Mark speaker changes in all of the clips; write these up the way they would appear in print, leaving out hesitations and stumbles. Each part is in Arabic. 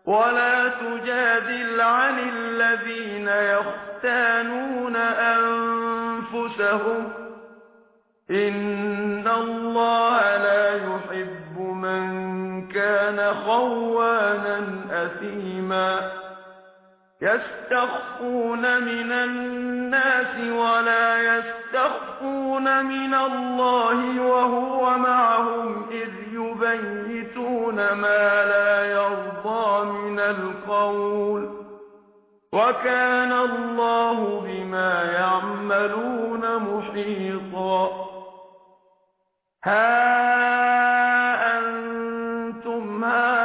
Speaker 1: ولا تجادل عن الذين يختانون أنفسهم إن الله لا يحب من كان خوانا أثيما يستخفون من الناس ولا يستخفون من الله وهو معهم إذ يبيتون ما لا يرضى من القول وكان الله بما يعملون محيطا ها أنتم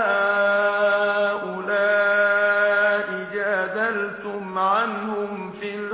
Speaker 1: هؤلاء جادلتم عنهم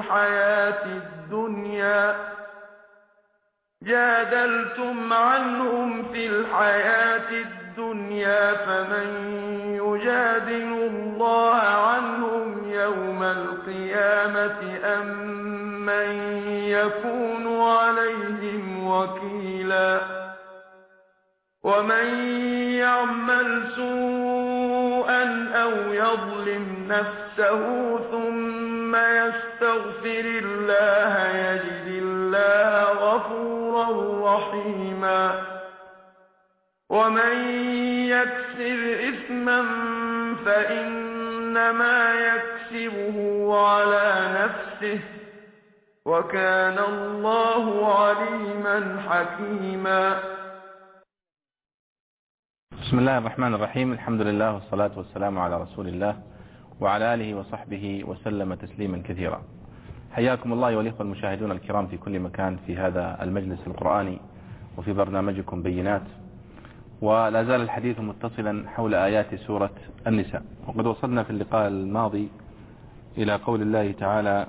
Speaker 1: في الحياة الدنيا فمن يجادل الله عنهم يوم القيامة أم من يكون عليهم وكيلا ومن يعمل سوءا أو يظلم نفسه ثم يستغفر الله يجد الله غفورا رحيما ومن يكسب إثما فإنما يكسبه على نفسه وكان الله عليما حكيما.
Speaker 2: بسم الله الرحمن الرحيم. الحمد لله والصلاة والسلام على رسول الله وعلى آله وصحبه وسلم تسليما كثيرا. حياكم الله والإخوة المشاهدون الكرام في كل مكان في هذا المجلس القرآني وفي برنامجكم بينات. ولا زال الحديث متصلا حول آيات سورة النساء، وقد وصلنا في اللقاء الماضي إلى قول الله تعالى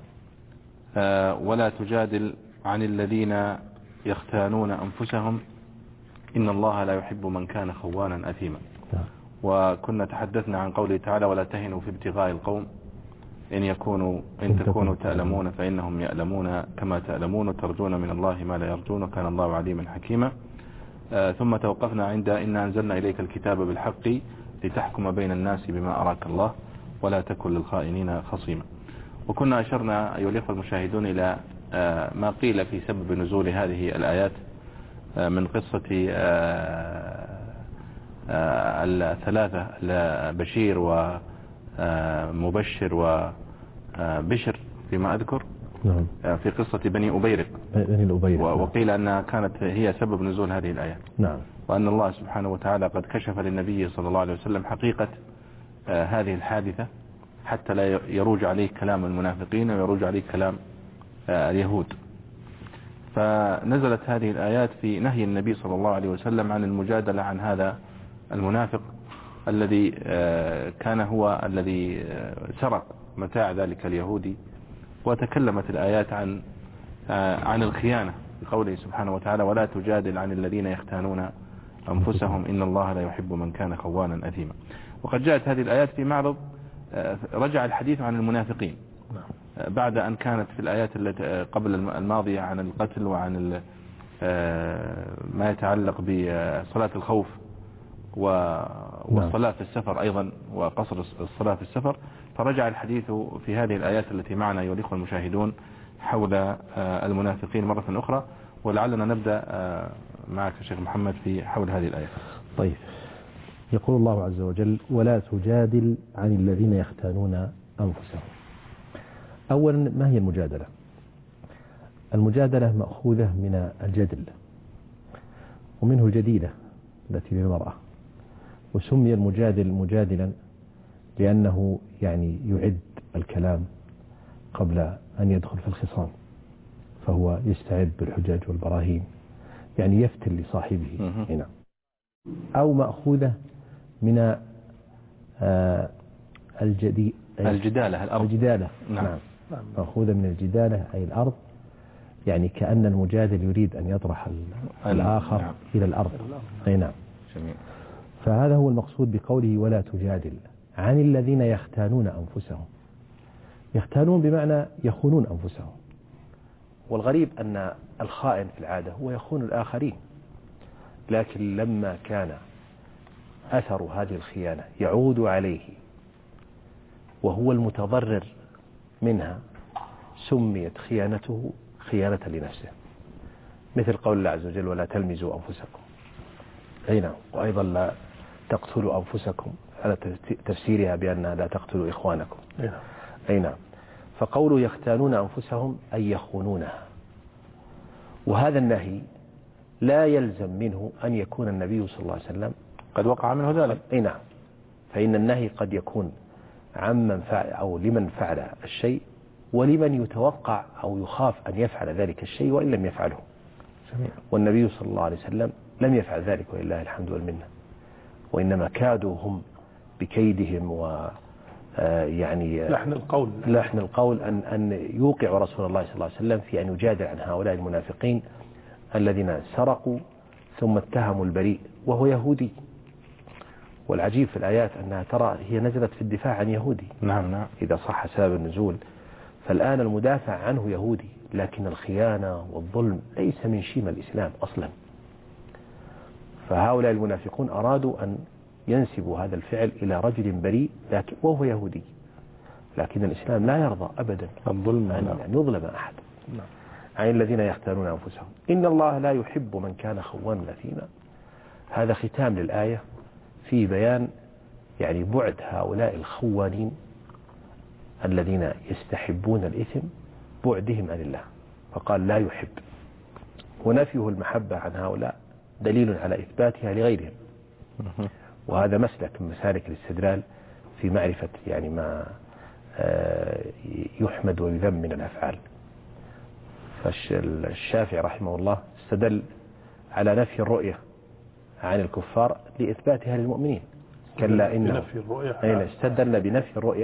Speaker 2: ولا تجادل عن الذين يختانون أنفسهم إن الله لا يحب من كان خوانا أثيما. وكنا تحدثنا عن قوله تعالى ولا تهنوا في ابتغاء القوم إن تكونوا تألمون فإنهم يألمون كما تألمون وترجون من الله ما لا يرجون وكان الله عليما حكيما. ثم توقفنا عند إن أنزلنا إليك الكتاب بالحق لتحكم بين الناس بما أراك الله ولا تكن للخائنين خصيما. وكنا أشرنا أيها الإخوة المشاهدون إلى ما قيل في سبب نزول هذه الآيات من قصة الثلاثة بشير ومبشر وبشر فيما أذكر في قصة بني أبيرق. وقيل أنها كانت هي سبب نزول هذه الآيات. وأن الله سبحانه وتعالى قد كشف للنبي صلى الله عليه وسلم حقيقة هذه الحادثة حتى لا يروج عليه كلام المنافقين ويروج عليه كلام اليهود. فنزلت هذه الآيات في نهي النبي صلى الله عليه وسلم عن المجادلة عن هذا المنافق الذي كان هو الذي سرق متاع ذلك اليهودي. وتكلمت الآيات عن الخيانة بقوله سبحانه وتعالى ولا تجادل عن الذين يختانون أنفسهم إن الله لا يحب من كان خوانا أثيما. وقد جاءت هذه الآيات في معرض رجع الحديث عن المنافقين بعد أن كانت في الآيات التي قبل الماضية عن القتل وعن ما يتعلق بصلاة الخوف والصلاة في السفر أيضا وقصر الصلاة في السفر. فرجع الحديث في هذه الآيات التي معنا أيها الإخوة المشاهدون حول المنافقين مرة أخرى. ولعلنا نبدأ معك شيخ محمد في حول هذه الآية.
Speaker 3: طيب، يقول الله عز وجل ولا تجادل عن الذين يختانون أنفسهم. أولا، ما هي المجادلة؟ المجادلة مأخوذة من الجدل ومنه الجديلة التي للمرأة. وسمي المجادل مجادلا لأنه يعني يعد الكلام قبل أن يدخل في الخصام، فهو يستعد بالحجج والبراهين، يعني يفتن لصاحبه هنا. أو مأخوذة من
Speaker 2: الجدالة الأرض.
Speaker 3: الجدالة نعم. مأخوذة من الجدالة أي الأرض، يعني كأن المجادل يريد أن يطرح الآخر نعم. إلى الأرض. أي نعم. جميل. فهذا هو المقصود بقوله ولا تجادل عن الذين يختانون أنفسهم. يختانون بمعنى يخونون أنفسهم. والغريب أن الخائن في العادة هو يخون الآخرين، لكن لما كان أثر هذه الخيانة يعود عليه وهو المتضرر منها سميت خيانته خيانة لنفسه، مثل قول الله عز وجل ولا تلمزوا أنفسكم. أي نعم. وأيضا لا تقتلوا أنفسكم على تفسيرها بأنها لا تقتلوا إخوانكم. أي نعم. فقولوا يختانون أنفسهم أي يخونونها، وهذا النهي لا يلزم منه أن يكون النبي صلى الله عليه وسلم
Speaker 2: قد وقع منه ذلك.
Speaker 3: أي نعم. فإن النهي قد يكون عمن فعل أو لمن فعل الشيء ولمن يتوقع أو يخاف أن يفعل ذلك الشيء وإن لم يفعله. والنبي صلى الله عليه وسلم لم يفعل ذلك ولله الحمد والمنة، وإنما كادوا هم بكيدهم يعني لحن القول أن يوقع رسول الله صلى الله عليه وسلم في أن يجادل عن هؤلاء المنافقين الذين سرقوا ثم اتهموا البريء وهو يهودي. والعجيب في الآيات أنها ترى هي نزلت في الدفاع عن يهودي.
Speaker 2: نعم.
Speaker 3: إذا صح سبب النزول، فالآن المدافع عنه يهودي، لكن الخيانة والظلم ليس من شيم الإسلام أصلا. فهؤلاء المنافقون أرادوا أن ينسبوا هذا الفعل إلى رجل بريء لكن وهو يهودي، لكن الإسلام لا يرضى أبدا
Speaker 2: الظلم
Speaker 3: أن يظلم أحد. عن الذين يختارون أنفسهم إن الله لا يحب من كان خوانا أثيما. هذا ختام للآية في بيان يعني بعد هؤلاء الخوانين الذين يستحبون الإثم بعدهم عن الله، فقال لا يحب، ونفيه المحبة عن هؤلاء دليل على إثباتها لغيرهم. وهذا مسلك من مسالك الاستدلال في معرفة يعني ما يحمد ويذم من الأفعال. فالشافعي رحمه الله استدل على نفي الرؤية عن الكفار لإثباتها للمؤمنين. كلا إنه استدل بنفي الرؤية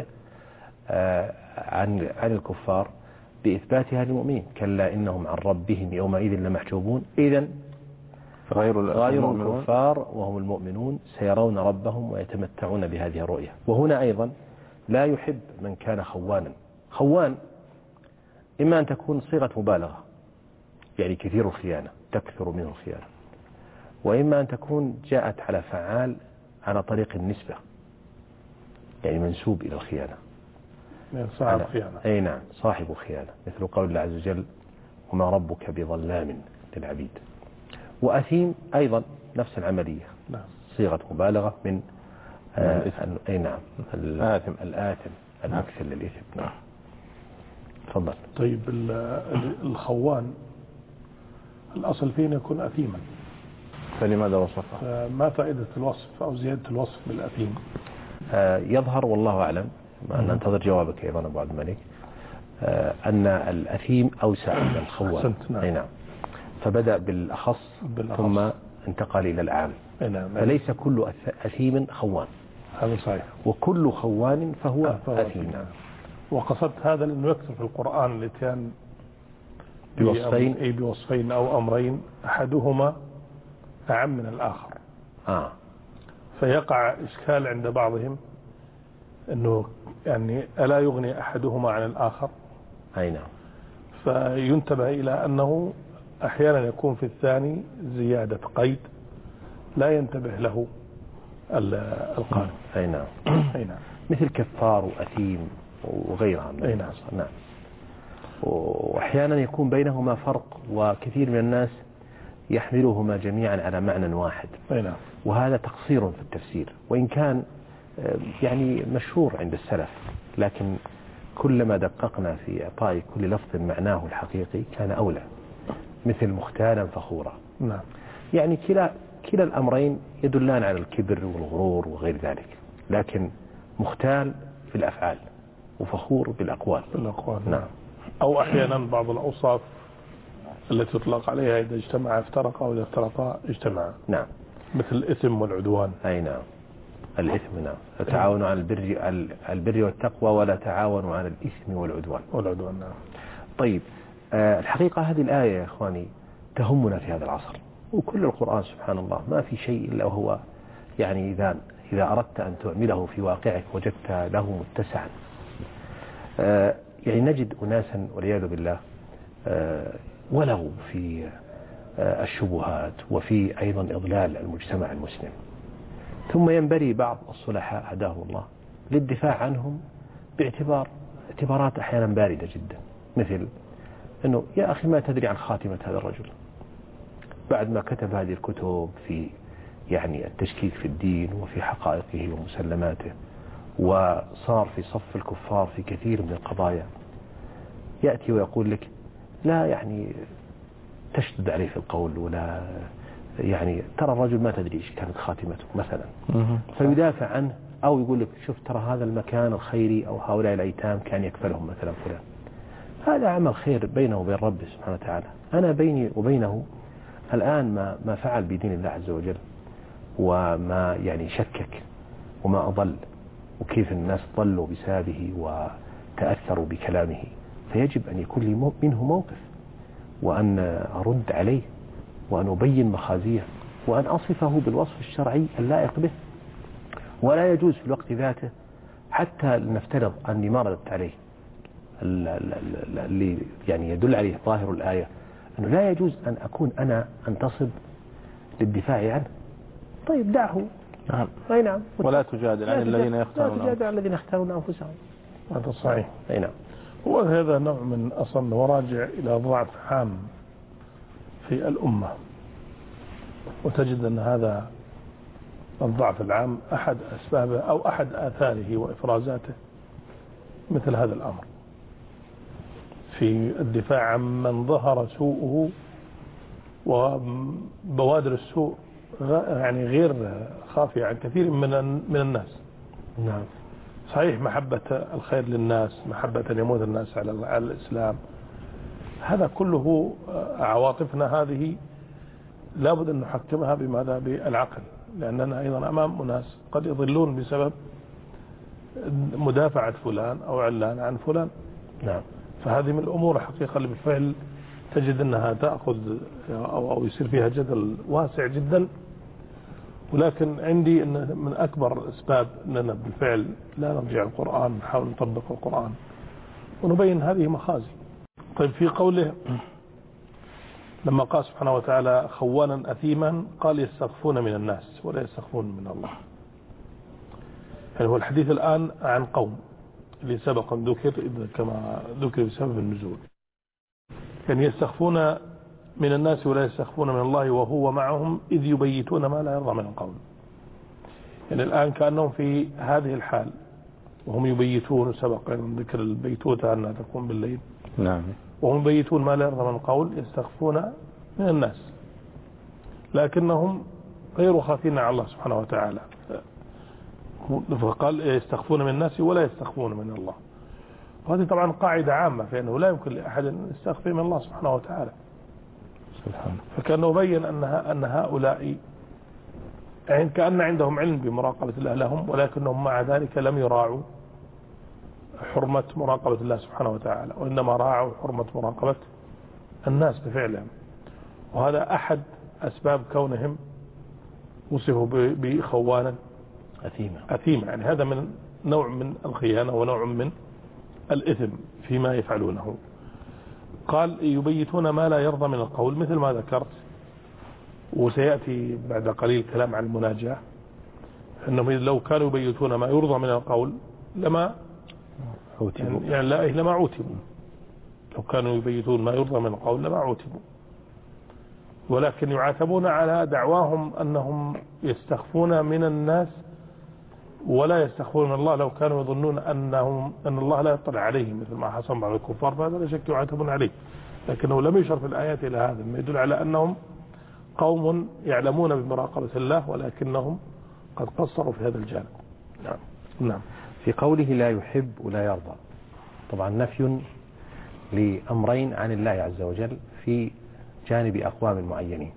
Speaker 3: عن الكفار بإثباتها للمؤمنين. كلا إنهم عن ربهم يومئذ لمحجوبون. إذن غير الكفار وهم المؤمنون سيرون ربهم ويتمتعون بهذه الرؤية. وهنا أيضا لا يحب من كان خوانا. خوان إما أن تكون صيغة مبالغة يعني كثير الخيانة تكثر منه الخيانة، وإما أن تكون جاءت على فعال على طريق النسبة يعني منسوب إلى الخيانة،
Speaker 4: صاحب خيانة.
Speaker 3: أي نعم صاحب خيانة، مثل قول الله عز وجل وما ربك بظلام للعبيد. وأثيم أيضا نفس العملية، صيغة مبالغة من أي نعم الآثم المكثر للإثم. نعم. تفضل.
Speaker 4: طيب الخوان الأصل فيه يكون أثيما،
Speaker 3: فلماذا وصفه؟
Speaker 4: ما فائدة الوصف أو زيادة الوصف بالأثيم؟
Speaker 3: يظهر والله أعلم، ننتظر جوابك أيضا أبو عبد الملك، أن الأثيم أوسع من الخوان. أي نعم. فبدأ بالأخص ثم انتقل إلى العام. فليس كل أثيم خوان،
Speaker 4: هذا صحيح،
Speaker 3: وكل خوان فهو أثيم.
Speaker 4: وقصدت هذا لأنه يكثر في القرآن الاتيان بوصفين أو أمرين أحدهما أعم من الآخر. فيقع إشكال عند بعضهم أنه يعني ألا يغني أحدهما عن الآخر.
Speaker 3: أي نعم.
Speaker 4: فينتبه إلى أنه أحيانا يكون في الثاني زيادة قيد لا ينتبه له القارئ.
Speaker 3: أي نعم.
Speaker 4: أي نعم.
Speaker 3: مثل كفار وأثيم وغيرها من الناس. نعم. وأحيانا يكون بينهما فرق، وكثير من الناس يحملهما جميعا على معنى واحد.
Speaker 4: نعم.
Speaker 3: وهذا تقصير في التفسير، وإن كان يعني مشهور عند السلف، لكن كلما دققنا في إعطاء كل لفظ معناه الحقيقي كان أولى. مثل مختالا فخورا.
Speaker 4: نعم.
Speaker 3: يعني كلا الأمرين يدلان على الكبر والغرور وغير ذلك، لكن مختال في الأفعال وفخور بالأقوال.
Speaker 4: نعم. أو أحيانا بعض الأوصاف التي تطلق عليها إذا اجتمع افترقا وإذا افترقا اجتمعا.
Speaker 3: نعم.
Speaker 4: مثل الإثم والعدوان.
Speaker 3: أي نعم. الإثم نعم. تعاونوا على البر والتقوى ولا تعاونوا على الإثم والعدوان.
Speaker 4: نعم.
Speaker 3: طيب الحقيقة هذه الآية يا إخواني تهمنا في هذا العصر، وكل القرآن سبحان الله ما في شيء إلا وهو يعني إذا أردت أن تعمله في واقعك وجدت له متسعا. يعني نجد أناسا والعياذ بالله ولغوا في الشبهات وفي أيضا إضلال المجتمع المسلم. ثم ينبري بعض الصلحاء هداهم الله للدفاع عنهم باعتبارات أحيانا باردة جدا، مثل أنه يا أخي ما تدري عن خاتمة هذا الرجل بعد ما كتب هذه الكتب في يعني التشكيك في الدين وفي حقائقه ومسلماته، وصار في صف الكفار في كثير من القضايا، يأتي ويقول لك لا يعني تشدد عليه في القول، ولا يعني ترى الرجل ما تدري ايش كانت خاتمته مثلا، فيدافع عنه، أو يقول لك شوف ترى هذا المكان الخيري أو هؤلاء الأيتام كان يكفلهم مثلا فلان. هذا عمل خير بينه وبين ربه سبحانه وتعالى. أنا بيني وبينه الآن ما فعل بدين الله عز وجل، وما يعني شكك وما أضل، وكيف الناس ضلوا بسببه وتأثروا بكلامه، فيجب أن يكون لي منه موقف، وأن أرد عليه، وأن أبين مخازيه، وأن أصفه بالوصف الشرعي اللائق به. ولا يجوز في الوقت ذاته حتى نفترض أني ما رددت عليه اللي يعني يدل عليه ظاهر الآية، أنه لا يجوز أن أكون أنا أنتصب للدفاع عنه. طيب دعه.
Speaker 2: نعم.
Speaker 3: أي نعم.
Speaker 2: ولا تجادل عن الذين يختارون،
Speaker 3: لا تجادل عن الذين يختارون أنفسهم.
Speaker 4: هذا صحيح.
Speaker 3: أي نعم.
Speaker 4: وهذا نوع من أصلا وراجع إلى ضعف عام في الأمة، وتجد أن هذا الضعف العام أحد أسبابه أو أحد آثاره وإفرازاته مثل هذا الأمر في الدفاع عن من ظهر سوءه وبوادر السوء يعني غير خافية عن كثير من الناس.
Speaker 3: نعم.
Speaker 4: صحيح محبة الخير للناس، محبة أن يموت الناس على الإسلام، هذا كله عواطفنا هذه لابد أن نحكمها بماذا؟ بالعقل، لأننا أيضا أمام أناس قد يضلون بسبب مدافعة فلان أو علان عن فلان.
Speaker 3: نعم.
Speaker 4: فهذه من الأمور حقيقة اللي بالفعل تجد أنها تأخذ أو يصير فيها جدل واسع جدا. ولكن عندي أن من أكبر الأسباب أننا بالفعل لا نرجع القرآن، نحاول نطبق القرآن ونبين هذه مخازي. طيب في قوله لما قال سبحانه وتعالى خوانا أثيما قال يستخفون من الناس ولا يستخفون من الله. يعني هو الحديث الآن عن قوم اللي سبقا ذكر كما ذكر بسبب النزول، يعني يستخفون من الناس ولا يستخفون من الله وهو معهم إذ يبيتون ما لا يرضى من القول. يعني الآن كأنهم في هذه الحال وهم يبيتون، سبق ذكر البيتوتة أنها تكون بالليل.
Speaker 2: نعم. وهم
Speaker 4: يبيتون ما لا يرضى من القول يستخفون من الناس، لكنهم غير خافين على الله سبحانه وتعالى. فقال يستخفون من الناس ولا يستخفون من الله، وهذه طبعا قاعدة عامة في أنه لا يمكن لأحد أن يستخفي من الله سبحانه وتعالى. فكأنه بين أن هؤلاء يعني كأن عندهم علم بمراقبة الله لهم، ولكنهم مع ذلك لم يراعوا حرمة مراقبة الله سبحانه وتعالى، وإنما راعوا حرمة مراقبة الناس بفعلهم. وهذا أحد أسباب كونهم وصفوا بخوانا أثيما. يعني هذا من نوع من الخيانة ونوع من الإثم فيما يفعلونه. قال يبيتون ما لا يرضى من القول مثل ما ذكرت، وسيأتي بعد قليل كلام عن المناجاة، أنهم لو كانوا يبيتون ما يرضى من القول لما عوتبوا، يعني لما عوتبوا. لو كانوا يبيتون ما يرضى من القول لما عوتبوا، ولكن يعاتبون على دعواهم أنهم يستخفون من الناس ولا يستخفون من الله، لو كانوا يظنون أن الله لا يطلع عليهم مثل ما حصل بعض الكفار، فهذا لا شك يعاتبون عليه. لكنه لم يشر في الآيات إلى هذا، ما يدل على أنهم قوم يعلمون بمراقبة الله ولكنهم قد قصروا في هذا الجانب. نعم.
Speaker 3: في قوله لا يحب ولا يرضى، طبعا نفي لأمرين عن الله عز وجل في جانب أقوام معينين،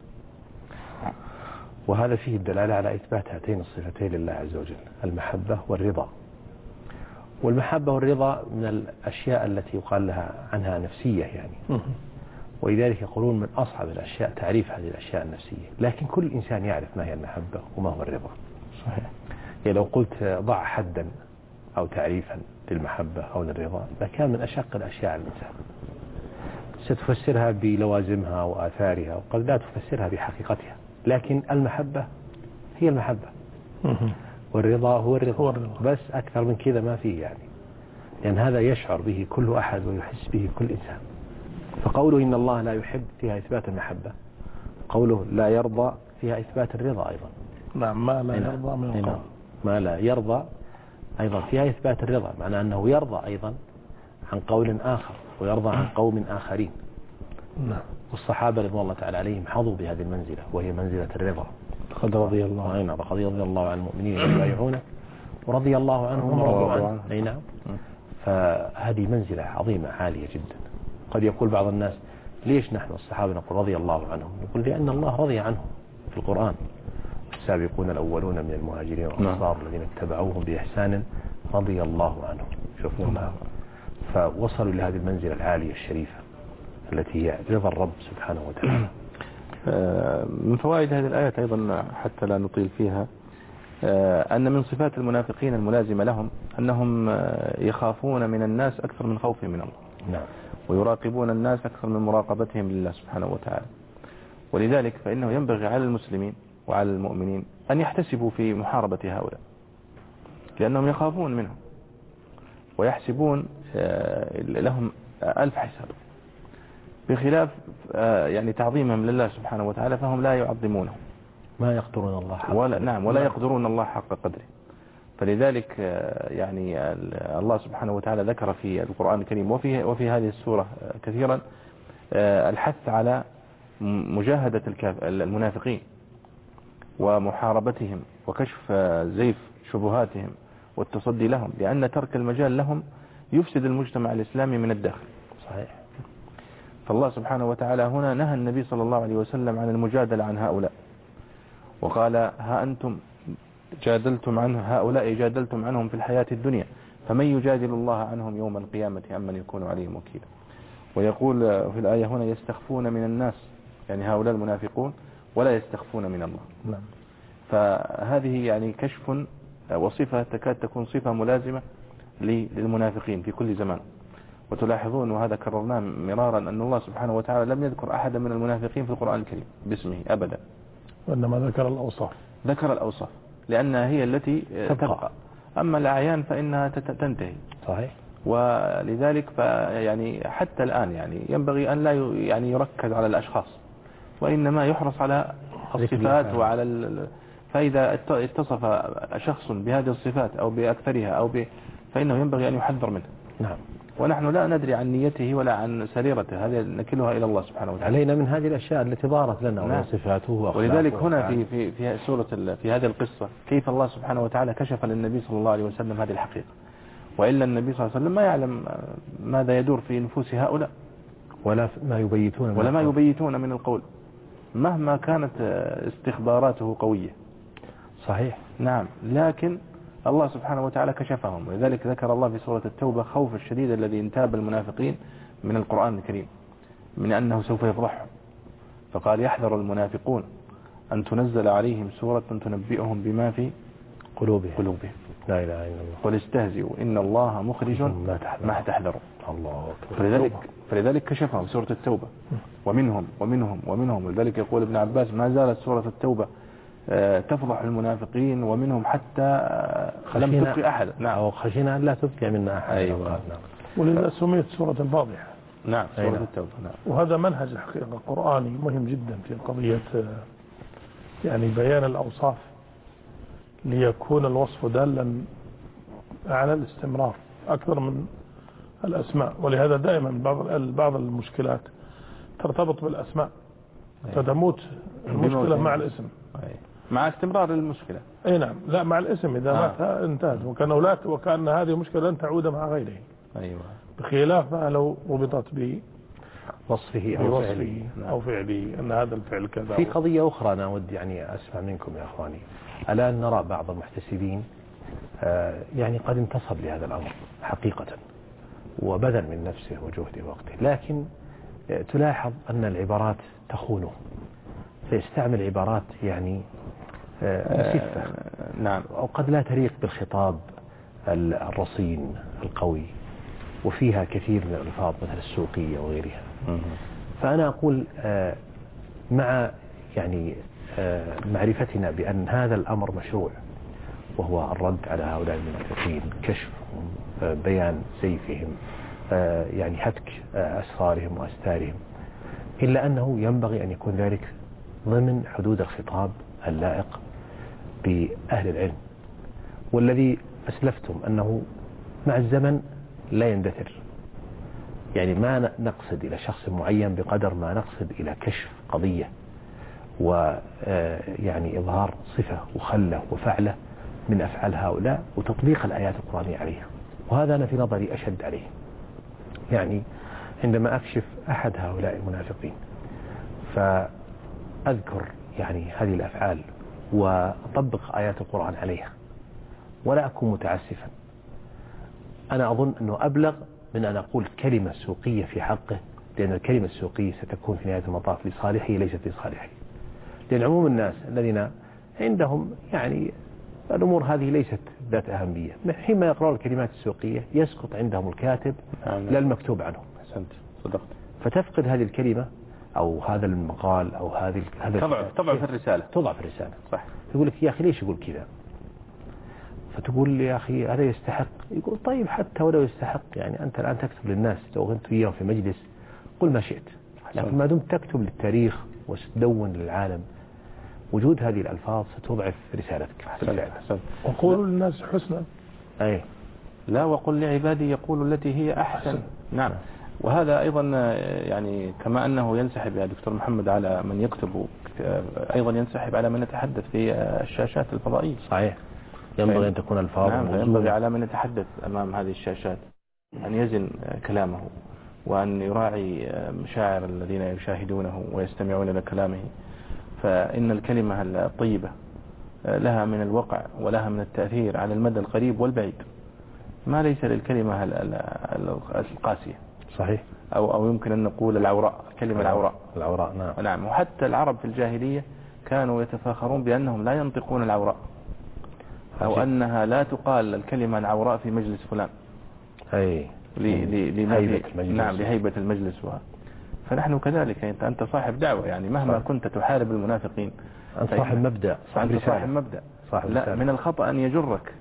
Speaker 3: وهذا فيه الدلالة على إثبات هاتين الصفتين لله عز وجل، المحبة والرضا. والمحبة والرضا من الأشياء التي يقال لها عنها نفسية يعني، ولذلك يقولون من أصعب الأشياء تعريف هذه الأشياء النفسية، لكن كل إنسان يعرف ما هي المحبة وما هو الرضا.
Speaker 2: صحيح.
Speaker 3: يعني لو قلت ضع حدا أو تعريفا للمحبة أو للرضا لكان من أشق الأشياء على الإنسان. ستفسرها بلوازمها وآثارها، وقد لا تفسرها بحقيقتها، لكن المحبة هي المحبة، والرضا هو الرضا، بس أكثر من كذا ما فيه يعني، لأن هذا يشعر به كل أحد ويحس به كل إنسان. فقوله إن الله لا يحب فيها إثبات المحبة، قوله لا يرضى فيها إثبات الرضا أيضا.
Speaker 4: نعم، ما لا يرضى من القول،
Speaker 3: ما لا يرضى أيضا فيها إثبات الرضا، معنى أنه يرضى أيضا عن قول آخر ويرضى عن قوم آخرين.
Speaker 4: نعم.
Speaker 3: والصحابة رضوان الله تعالى عليهم حظوا بهذه المنزلة، وهي منزلة الرضا.
Speaker 4: قد رضي الله
Speaker 3: عنه، رضي الله عن المؤمنين يبايعونه ورضي الله عنهم ورضوا عنه. أي نعم. فهذه منزلة عظيمة عالية جدا. قد يقول بعض الناس ليش نحن الصحابة نقول رضي الله عنهم؟ نقول لأن الله رضي عنهم في القرآن. السابقون الأولون من المهاجرين والأنصار الذين اتبعوهم بإحسان رضي الله عنهم. شوفوا فوصلوا لهذه المنزلة العالية الشريفة التي هي رضا الرب سبحانه وتعالى.
Speaker 2: من فوائد هذه الآية أيضا حتى لا نطيل فيها أن من صفات المنافقين الملازمة لهم أنهم يخافون من الناس أكثر من خوفهم من الله.
Speaker 3: نعم.
Speaker 2: ويراقبون الناس أكثر من مراقبتهم لله سبحانه وتعالى. ولذلك فإنه ينبغي على المسلمين وعلى المؤمنين أن يحتسبوا في محاربة هؤلاء، لأنهم يخافون منهم ويحسبون لهم ألف حساب، بخلاف يعني تعظيمهم لله سبحانه وتعالى فهم لا يعظمونه،
Speaker 3: ما يقدرون الله حق
Speaker 2: ولا يقدرون الله حق قدره. فلذلك يعني الله سبحانه وتعالى ذكر في القرآن الكريم وفي هذه السورة كثيرا الحث على مجاهدة المنافقين ومحاربتهم وكشف زيف شبهاتهم والتصدي لهم، لأن ترك المجال لهم يفسد المجتمع الإسلامي من الداخل.
Speaker 3: صحيح.
Speaker 2: فالله سبحانه وتعالى هنا نهى النبي صلى الله عليه وسلم عن المجادلة عن هؤلاء، وقال ها أنتم جادلتم عن هؤلاء جادلتم عنهم في الحياة الدنيا فمن يجادل الله عنهم يوم القيامة أمن يكون عليهم وكيلا. ويقول في الآية هنا يستخفون من الناس، يعني هؤلاء المنافقون، ولا يستخفون من الله.
Speaker 3: نعم.
Speaker 2: فهذه يعني كشف وصفة تكاد تكون صفة ملازمة للمنافقين في كل زمان. وتلاحظون وهذا كررناه مرارا أن الله سبحانه وتعالى لم يذكر أحدا من المنافقين في القرآن الكريم باسمه أبدا،
Speaker 4: وإنما ذكر الأوصاف
Speaker 2: لأنها هي التي تبقى، أما الأعيان فإنها تنتهي.
Speaker 3: صحيح.
Speaker 2: ولذلك يعني حتى الآن يعني ينبغي أن لا يعني يركز على الأشخاص، وإنما يحرص على الصفات وعلى فإذا اتصف شخص بهذه الصفات أو بأكثرها فإنه ينبغي أن يحذر منه.
Speaker 3: نعم.
Speaker 2: ونحن لا ندري عن نيته ولا عن سريرته، هذه نكلها إلى الله سبحانه وتعالى.
Speaker 3: علينا من هذه الأشياء التي ظهرت لنا وصفاته وأخلاقه.
Speaker 2: ولذلك هنا في سورة في هذه القصة كيف الله سبحانه وتعالى كشف للنبي صلى الله عليه وسلم هذه الحقيقة، وإلا النبي صلى الله عليه وسلم ما يعلم ماذا يدور في نفوس هؤلاء
Speaker 3: ولا ما
Speaker 2: يبيتون من القول مهما كانت استخباراته قوية.
Speaker 3: صحيح.
Speaker 2: نعم. لكن الله سبحانه وتعالى كشفهم، ولذلك ذكر الله في سورة التوبة خوف الشديد الذي انتاب المنافقين من القرآن الكريم من أنه سوف يفضحهم، فقال يحذر المنافقون أن تنزل عليهم سورة تنبئهم بما في قلوبهم.
Speaker 3: لا إله إلا الله.
Speaker 2: قل استهزئوا إن الله مخرج ما تحذروا.
Speaker 3: الله أكبر.
Speaker 2: فلذلك كشفهم سورة التوبة ومنهم. ولذلك يقول ابن عباس ما زالت سورة التوبة تفضح المنافقين ومنهم حتى لم تبقي أحد.
Speaker 3: نعم. أو خشينا أن لا تبقي منا أحد.
Speaker 2: أيوة.
Speaker 3: نعم.
Speaker 4: ولذا سميت سورة الفاضحة.
Speaker 2: نعم. سورة التوبة. نعم.
Speaker 4: وهذا منهج حقيقة قرآني مهم جدا في قضية يعني بيان الأوصاف ليكون الوصف دالا على الاستمرار أكثر من الأسماء. ولهذا دائما بعض المشكلات ترتبط بالأسماء، فتموت المشكلة مع الاسم،
Speaker 2: مع استمرار المشكلة.
Speaker 4: أي نعم. لا، مع الاسم إذا مات انتهت، وكأن هذه المشكلة لن تعود مع غيره.
Speaker 2: أيوة.
Speaker 4: بخلاف ما لو ربطت
Speaker 3: بوصفه
Speaker 4: أو فعله أن هذا الفعل كذا.
Speaker 3: في قضية أخرى أنا أود يعني أسمع منكم يا أخواني. الآن نرى بعض المحتسبين يعني قد انتصب لهذا الأمر حقيقة وبذل من نفسه وجهده ووقته، لكن تلاحظ أن العبارات تخونه، فيستعمل عبارات يعني مسفة.
Speaker 2: نعم.
Speaker 3: أو قد لا تليق بالخطاب الرصين القوي، وفيها كثير من الألفاظ مثل السوقية وغيرها. فأنا أقول مع يعني معرفتنا بأن هذا الأمر مشروع وهو الرد على هؤلاء المنافقين، كشفهم، بيان سيفهم، يعني هتك أسرارهم وأستارهم، إلا أنه ينبغي أن يكون ذلك ضمن حدود الخطاب اللائق بأهل العلم، والذي أسلفتم أنه مع الزمن لا يندثر، يعني ما نقصد إلى شخص معين بقدر ما نقصد إلى كشف قضية ويعني إظهار صفة وخلة وفعلة من أفعال هؤلاء وتطبيق الآيات القرآنية عليها. وهذا أنا في نظري أشد عليه، يعني عندما أكشف أحد هؤلاء المنافقين فأذكر يعني هذه الأفعال وأطبق آيات القرآن عليها ولا أكون متعسفا، أنا أظن أنه أبلغ من أن أقول كلمة سوقية في حقه، لأن الكلمة السوقية ستكون في نهاية المطاف لصالحه ليست لصالحه، لأن عموم الناس الذين عندهم يعني الأمور هذه ليست ذات أهمية، حينما يقرأون الكلمات السوقية يسقط عندهم الكاتب لا المكتوب عنهم.
Speaker 2: أحسنت، صدقت.
Speaker 3: فتفقد هذه الكلمة أو هذا المقال أو هذا
Speaker 2: تضع في الرسالة،
Speaker 3: تضع في الرسالة،
Speaker 2: صح.
Speaker 3: يقول لك يا أخي ليش يقول كذا؟ فتقول لي يا أخي هذا يستحق. يقول طيب حتى ولو يستحق، يعني أنت الآن تكتب للناس، لو أنت وياهم في مجلس قل ما شئت، لكن ما دمت تكتب للتاريخ وتدون للعالم، وجود هذه الألفاظ ستضعف رسالتك.
Speaker 4: وقولوا للناس حسنا.
Speaker 3: أي
Speaker 2: لا، وقل لعبادي يقولوا التي هي أحسن. نعم. وهذا أيضا يعني كما أنه ينسحب يا دكتور محمد على من يكتب، أيضا ينسحب على من يتحدث في الشاشات الفضائية.
Speaker 3: صحيح، ينبغي أن تكون الفاظ.
Speaker 2: نعم، ينبغي على من يتحدث أمام هذه الشاشات أن يزن كلامه وأن يراعي مشاعر الذين يشاهدونه ويستمعون إلى كلامه، فإن الكلمة الطيبة لها من الوقع ولها من التأثير على المدى القريب والبعيد ما ليس للكلمة القاسية.
Speaker 3: صحيح.
Speaker 2: أو يمكن أن نقول العوراء، كلمة
Speaker 3: العوراء. نعم.
Speaker 2: نعم. وحتى العرب في الجاهلية كانوا يتفاخرون بأنهم لا ينطقون العوراء، أو أنها لا تقال الكلمة العوراء في مجلس فلان.
Speaker 3: أي
Speaker 2: لهيبة المجلس. نعم، لهيبة المجلس. فنحن كذلك، أنت صاحب دعوة، يعني مهما كنت تحارب المنافقين
Speaker 3: أنت صاحب مبدأ،
Speaker 2: صاحب مبدأ. لا، من الخطأ أن يجرك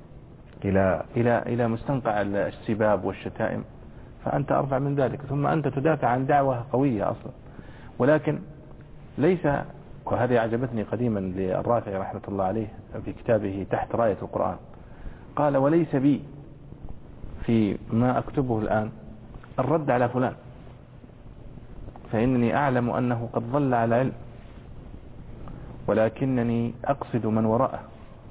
Speaker 2: إلى مستنقع السباب والشتائم، فأنت أرفع من ذلك، ثم أنت تدافع عن دعوة قوية أصلا. ولكن ليس، وهذه أعجبتني قديما للرافعي رحمة الله عليه في كتابه تحت راية القرآن، قال وليس بي في ما أكتبه الآن الرد على فلان، فإنني أعلم أنه قد ظل على علم، ولكنني أقصد من وراءه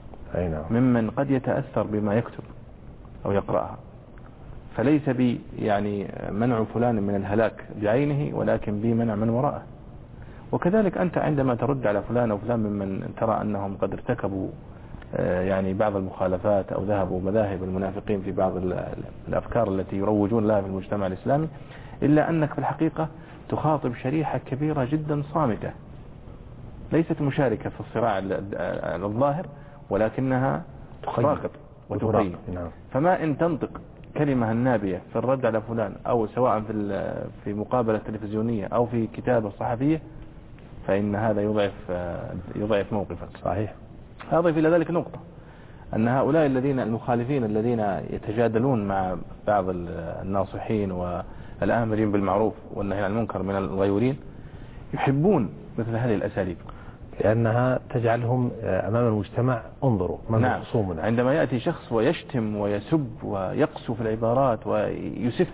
Speaker 2: ممن قد يتأثر بما يكتب أو يقرأها، فليس بي يعني منع فلان من الهلاك بعينه، ولكن بي منع من وراءه. وكذلك أنت عندما ترد على فلان أو فلان ممن ترى أنهم قد ارتكبوا يعني بعض المخالفات أو ذهبوا مذاهب المنافقين في بعض الأفكار التي يروجون لها في المجتمع الإسلامي، إلا أنك في الحقيقة تخاطب شريحة كبيرة جدا صامتة ليست مشاركة في الصراع الظاهر، ولكنها تراقب وتقيم. فما إن تنطق كلمة النابية في الرد على فلان، أو سواء في مقابلة تلفزيونية أو في كتابة صحفية، فإن هذا يضعف موقفك.
Speaker 3: صحيح.
Speaker 2: أضيف إلى ذلك نقطة، أن هؤلاء المخالفين الذين يتجادلون مع بعض الناصحين والآمرين بالمعروف والنهي عن المنكر من الغيورين يحبون مثل هذه الأساليب،
Speaker 3: لأنها تجعلهم أمام المجتمع انظروا من خصومنا.
Speaker 2: عندما يأتي شخص ويشتم ويسب ويقسو في العبارات ويسف.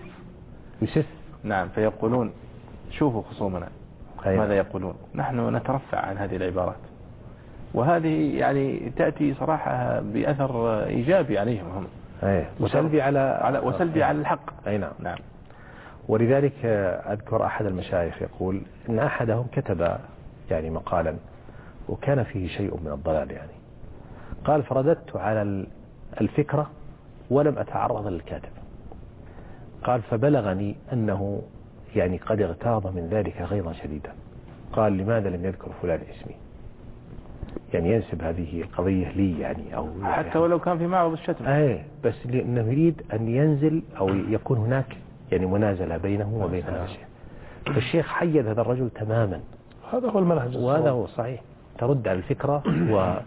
Speaker 2: نعم، فيقولون شوفوا خصومنا ماذا يقولون، نحن نترفع عن هذه العبارات، وهذه يعني تأتي صراحة بأثر إيجابي عليهم هم،
Speaker 3: وسلبي على
Speaker 2: الحق.
Speaker 3: نعم. ولذلك أذكر أحد المشايخ يقول إن أحدهم كتب يعني مقالا وكان فيه شيء من الضلال، يعني قال فرددت على الفكرة ولم أتعرض للكاتب. قال فبلغني أنه يعني قد اغتاظ من ذلك غيظا شديدا. قال لماذا لم يذكر فلان اسمي، يعني ينسب هذه القضية لي، يعني أو
Speaker 2: حتى ولو كان في معرض الشتم.
Speaker 3: بس لأنه يريد أن ينزل أو يكون هناك يعني منازلة بينه وبين هذا الشيء. فالشيخ حيد هذا الرجل تماما.
Speaker 4: هذا هو المنهج،
Speaker 3: وهذا هو صحيح. ترد على الفكرة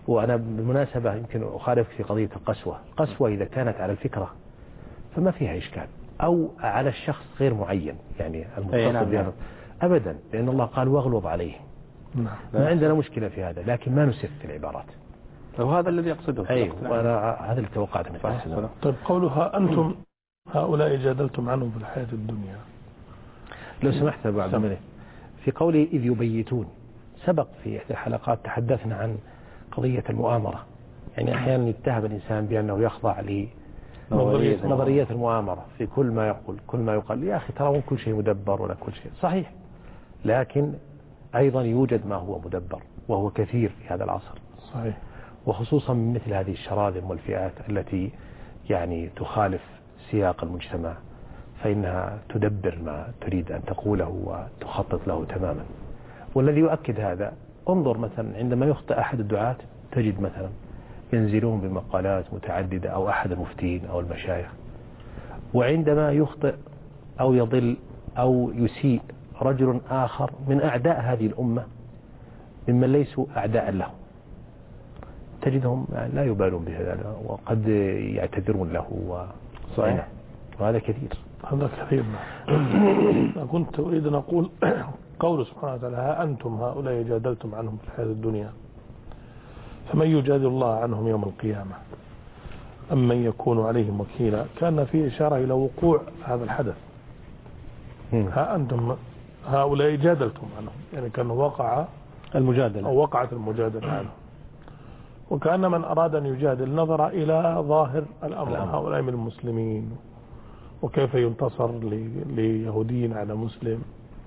Speaker 3: وأنا بالمناسبة يمكن أخالف في قضية القسوة إذا كانت على الفكرة فما فيها إشكال، أو على الشخص غير معين يعني المتصل بها أبدا، لأن الله قال واغلظ عليه. ما عندنا مشكلة في هذا، لكن ما نسف في العبارات،
Speaker 2: وهذا الذي يقصده.
Speaker 3: وأنا هذا اللي توقعت منه.
Speaker 4: طيب قولها أنتم هؤلاء جادلتم عنهم في الحياة الدنيا،
Speaker 3: لو سمحت أبو عبد الملك، في قوله إذ يبيتون، سبق في إحدى الحلقات تحدثنا عن قضية المؤامرة، يعني أحيانا يتهم الإنسان بأنه يخضع لنظرية المؤامرة في كل ما يقول كل ما يقال. يا أخي ترى كل شيء مدبر ولا كل شيء صحيح، لكن أيضا يوجد ما هو مدبر وهو كثير في هذا العصر
Speaker 4: صحيح،
Speaker 3: وخصوصا من مثل هذه الشراذم والفئات التي يعني تخالف سياق المجتمع، فإنها تدبر ما تريد أن تقوله وتخطط له تماما. والذي يؤكد هذا انظر مثلا عندما يخطئ أحد الدعاة تجد مثلا ينزلون بمقالات متعددة أو أحد المفتين أو المشايخ، وعندما يخطئ أو يضل أو يسيء رجل آخر من أعداء هذه الأمة ممن ليسوا أعداء له تجدهم لا يبالون بهذا وقد يعتذرون له
Speaker 2: صحيح،
Speaker 3: وهذا كثير.
Speaker 4: هذا كثير. كنت أريد أن أقول قول سبحانه وتعالى ها أنتم هؤلاء جادلتم عنهم في الحياة الدنيا فمن يجادل الله عنهم يوم القيامة أم من يكون عليهم وكيلا، كان فيه إشارة إلى وقوع هذا الحدث. ها أنتم هؤلاء جادلتم عنهم، يعني كان وقع المجادلة أو وقعت المجادلة عنهم، وكأن من أراد أن يجادل نظر إلى ظاهر الأمر، هؤلاء من المسلمين وكيف ينتصر ليهودين على مسلم،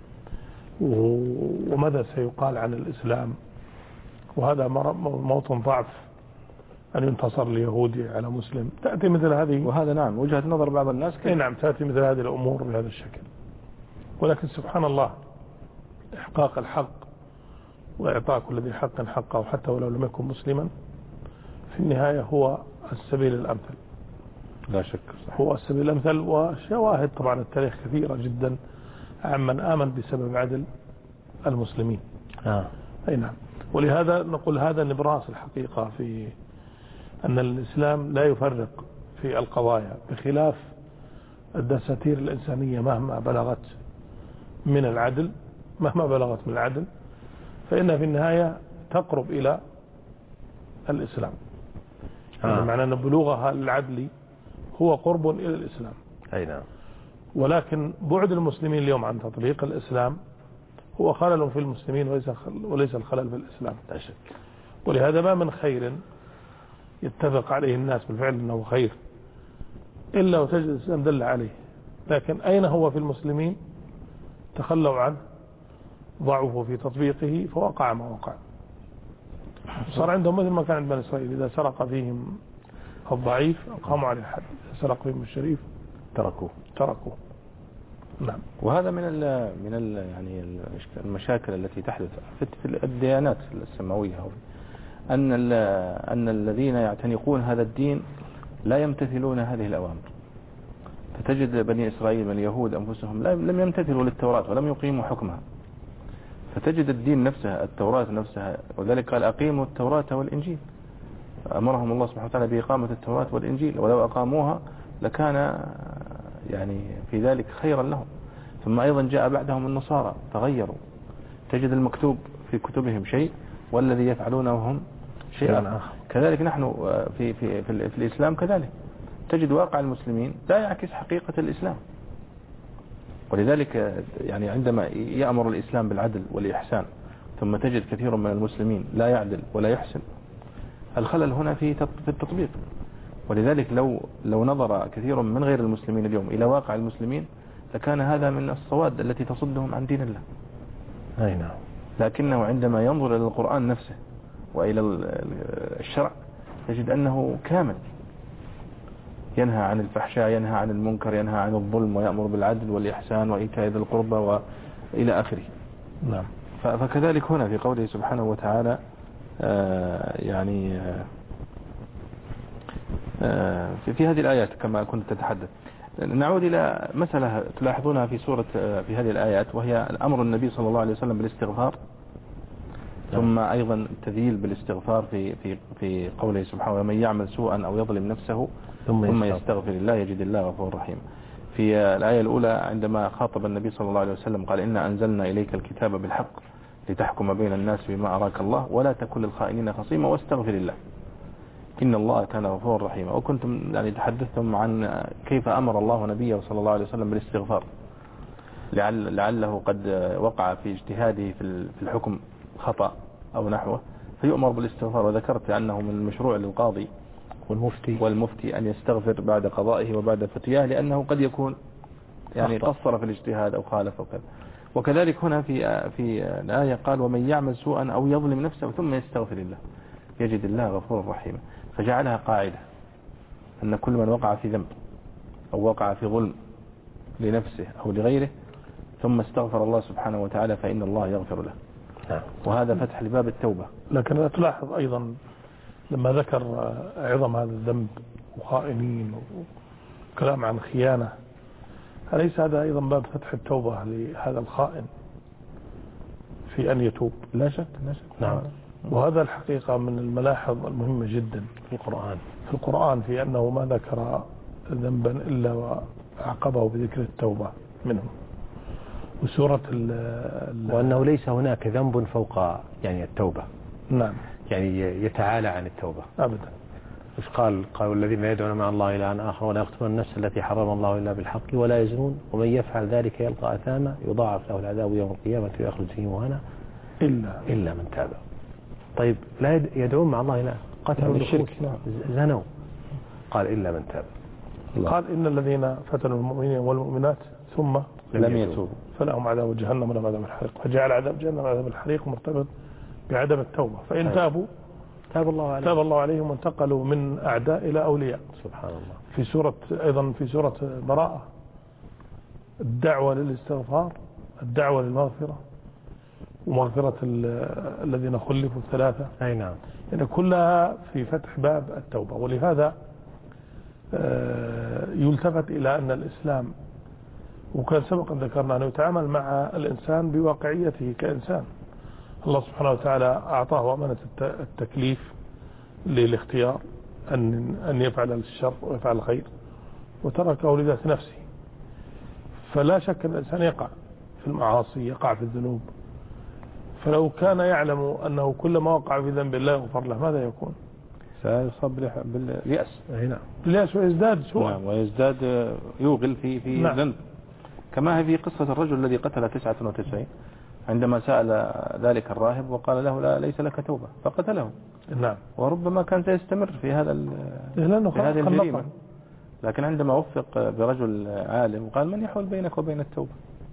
Speaker 4: وماذا سيقال عن الإسلام، وهذا موطن ضعف أن ينتصر ليهودي على مسلم. تأتي مثل هذه،
Speaker 2: وهذا نعم وجهة نظر بعض الناس
Speaker 4: نعم تأتي مثل هذه الأمور بهذا الشكل. ولكن سبحان الله إحقاق الحق وإعطاء كل ذي حق حقه حتى ولو لم يكن مسلما في النهاية هو السبيل الأمثل،
Speaker 2: لا شك صحيح.
Speaker 4: هو السبيل الأمثل. وشواهد طبعا التاريخ كثيرة جدا عمن آمن بسبب عدل المسلمين. أي نعم. ولهذا نقول هذا نبراس الحقيقة في أن الإسلام لا يفرق في القضايا، بخلاف الدساتير الإنسانية مهما بلغت من العدل فإنها في النهاية تقرب إلى الإسلام. معنى أن بلوغها العدل هو قرب إلى الإسلام.
Speaker 3: أي نعم.
Speaker 4: ولكن بعد المسلمين اليوم عن تطبيق الإسلام هو خلل في المسلمين وليس الخلل في الإسلام.
Speaker 3: لا شك.
Speaker 4: ولهذا ما من خير يتفق عليه الناس بالفعل أنه خير إلا وتجد الإسلام دل عليه، لكن أين هو في المسلمين؟ تخلوا عنه، ضعفوا في تطبيقه فوقع ما وقع. صار عندهم مثل ما كان عند بني إسرائيل، إذا سرق فيهم الضعيف أقاموا عليه الحد، إذا سرق فيهم الشريف تركوه. نعم.
Speaker 2: وهذا من يعني المشاكل التي تحدث في الديانات السماوية، أن الذين يعتنقون هذا الدين لا يمتثلون هذه الأوامر. فتجد بني إسرائيل من اليهود أنفسهم لم يمتثلوا للتوراة ولم يقيموا حكمها، فتجد الدين نفسها التوراة نفسها، وذلك قال أقيموا التوراة والإنجيل، أمرهم الله سبحانه وتعالى بإقامة التوراة والإنجيل، ولو أقاموها لكان يعني في ذلك خيرا لهم. ثم أيضا جاء بعدهم النصارى تغيروا، تجد المكتوب في كتبهم شيء والذي يفعلونه هم شيء آخر. كذلك نحن في الإسلام كذلك تجد واقع المسلمين لا يعكس حقيقة الإسلام. ولذلك يعني عندما يأمر الإسلام بالعدل والإحسان ثم تجد كثير من المسلمين لا يعدل ولا يحسن، الخلل هنا في التطبيق. ولذلك لو نظر كثير من غير المسلمين اليوم إلى واقع المسلمين لكان هذا من الصواد التي تصدهم عن دين الله.
Speaker 3: أي نعم.
Speaker 2: لكنه عندما ينظر إلى القرآن نفسه وإلى الشرع تجد أنه كامل، ينهى عن الفحشاء، ينهى عن المنكر، ينهى عن الظلم، ويأمر بالعدل والإحسان وإيتاء ذي القربى وإلى آخره.
Speaker 3: نعم.
Speaker 2: فكذلك هنا في قوله سبحانه وتعالى يعني في هذه الآيات كما كنت تتحدث. نعود إلى مسألة تلاحظونها في هذه الآيات، وهي أمر النبي صلى الله عليه وسلم بالاستغفار ثم أيضا التذييل بالاستغفار في قوله سبحانه ومن يعمل سوءا أو يظلم نفسه ثم يستغفر الله يجد الله غفور رحيم. في الآية الأولى عندما خاطب النبي صلى الله عليه وسلم قال إنا أنزلنا إليك الكتاب بالحق لتحكم بين الناس بما أراك الله ولا تكن للخائنين خصيما واستغفر الله إن الله كان غفور رحيما. وكنتم يعني تحدثتم عن كيف أمر الله نبيه صلى الله عليه وسلم بالاستغفار لعله قد وقع في اجتهاده في الحكم خطأ أو نحوه فيؤمر بالاستغفار. وذكرت أنه من المشروع للقاضي والمفتي أن يستغفر بعد قضائه وبعد فتياه لأنه قد يكون يعني قصر في الاجتهاد أو خالف وكذا. وكذلك هنا في الآية قال ومن يعمل سوءا أو يظلم نفسه ثم يستغفر الله يجد الله غفور رحيما. فجعلها قاعدة أن كل من وقع في ذنب أو وقع في ظلم لنفسه أو لغيره ثم استغفر الله سبحانه وتعالى فإن الله يغفر له. وهذا فتح لباب التوبة.
Speaker 4: لكن تلاحظ أيضا لما ذكر عظم هذا الذنب وخائنين وكلام عن خيانة أليس هذا أيضا باب فتح التوبة لهذا الخائن في أن يتوب؟ لا شك.
Speaker 3: نعم.
Speaker 4: وهذا الحقيقة من الملاحظ المهمة جدا في القرآن في أنه ما ذكر ذنبا إلا وعقبه بذكر التوبة منه. وسورة
Speaker 3: وأنه ليس هناك ذنب فوق يعني التوبة.
Speaker 4: نعم.
Speaker 3: يعني يتعالى عن التوبة
Speaker 4: أبدا.
Speaker 3: إيش قالوا الذين يدعون مع الله إلها آخر ولا يقتلون النفس التي حرم الله إلا بالحق ولا يزنون ومن يفعل ذلك يلقى أثاما يضاعف له العذاب يوم القيامة ويخلد فيه مهانا إلا من تاب. طيب لا يدعون مع الله إلها قتلوا الشرك زنوا قال إلا من تاب.
Speaker 4: قال إن الذين فتنوا المؤمنين والمؤمنات ثم
Speaker 3: لم يتوبوا
Speaker 4: فلهم عذاب جهنم ولهم عذاب الحريق. فجعل عذاب جهنم وعذاب الحريق مرتبط بعدم التوبة. فإن تابوا تاب الله عليهم وانتقلوا من أعداء إلى أولياء.
Speaker 3: سبحان الله.
Speaker 4: أيضا في سورة براءة الدعوة للاستغفار الدعوة للمغفرة ومغفرة الذين خلفوا الثلاثة.
Speaker 3: أي نعم.
Speaker 4: يعني كلها في فتح باب التوبة. ولهذا يلتفت إلى أن الإسلام وكان سبقا ذكرنا أنه يتعامل مع الإنسان بواقعيته كإنسان. الله سبحانه وتعالى أعطاه أمانة التكليف للاختيار أن يفعل الشر ويفعل الخير وتركه لذات نفسه. فلا شك أن الإنسان يقع في المعاصي يقع في الذنوب. فلو كان يعلم أنه كلما وقع في ذنب الله يغفر له ماذا يكون؟
Speaker 2: سيصاب باليأس.
Speaker 4: هنا باليأس ويزداد سوءا.
Speaker 2: نعم. ويزداد يوغل في
Speaker 4: نعم.
Speaker 2: ذنب كما هي في قصة الرجل الذي قتل 99 عندما سأل ذلك الراهب وقال له لا ليس لك توبة فقتله.
Speaker 4: نعم.
Speaker 2: وربما كان سيستمر في هذه الجريمة لكن عندما وفق برجل عالم وقال من يحول بينك وبين التوبة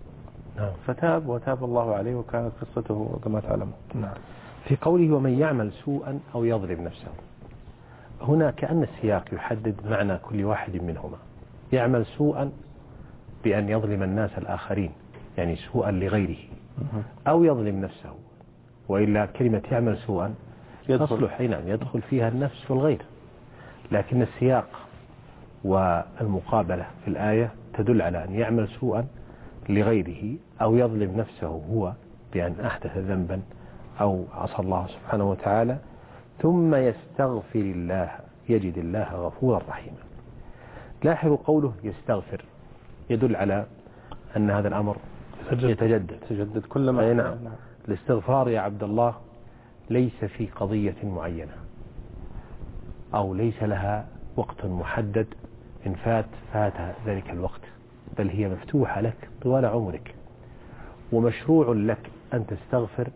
Speaker 2: فتاب وتاب الله عليه وكانت قصته كما تعلمون.
Speaker 3: نعم. في قوله ومن يعمل سوءا أو يظلم نفسه هنا كأن السياق يحدد معنى كل واحد منهما. يعمل سوءا بأن يظلم الناس الآخرين يعني سوءا لغيره أو يظلم نفسه وإلا كلمة يعمل سوءا تصلح يدخل فيها النفس والغير. لكن السياق والمقابلة في الآية تدل على أن يعمل سوءا لغيره أو يظلم نفسه هو بأن أحدث ذنبا أو عصى الله سبحانه وتعالى ثم يستغفر الله يجد الله غفورا رحيما. لاحظوا قوله يستغفر يدل على أن هذا الأمر يتجدد
Speaker 2: كلما.
Speaker 3: نعم. الاستغفار يا عبد الله ليس في قضية معينة أو ليس لها وقت محدد إن فات ذلك الوقت بل هي مفتوحة لك طوال عمرك ومشروع لك أن تستغفر.